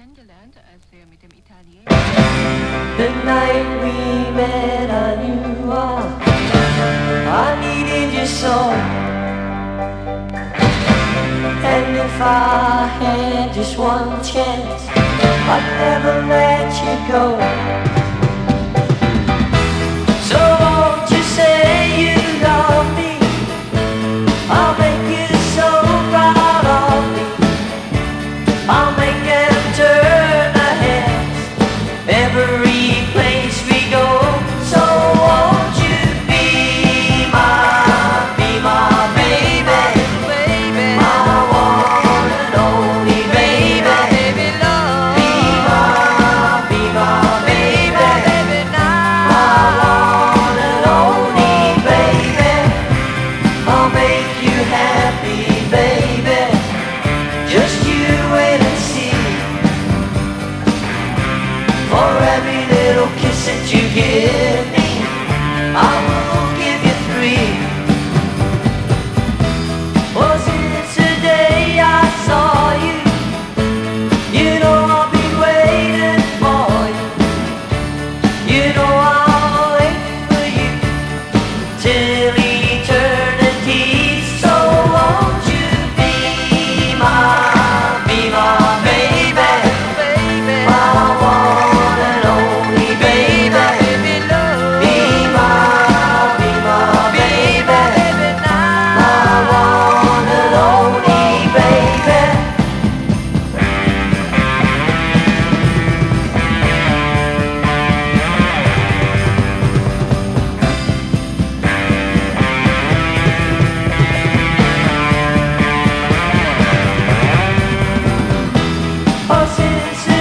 The night we met, I knew I needed you so. And if I had just one chance, I'd never let you go. So won't you say you love me? I'll make you so proud of me. I'll make them turn their heads every place we go. So won't you be my baby, my one and only baby. Be my baby, my one and only baby. I'll make you happy, baby. Just you wait and see. For every little kiss that you give me, I will give you 3. Well, since the day I saw you, you know I've been waiting for you. You know I'll wait for you till eternity. So won't you be my baby, my one and only baby. Be my baby, my one and only baby. Oh, since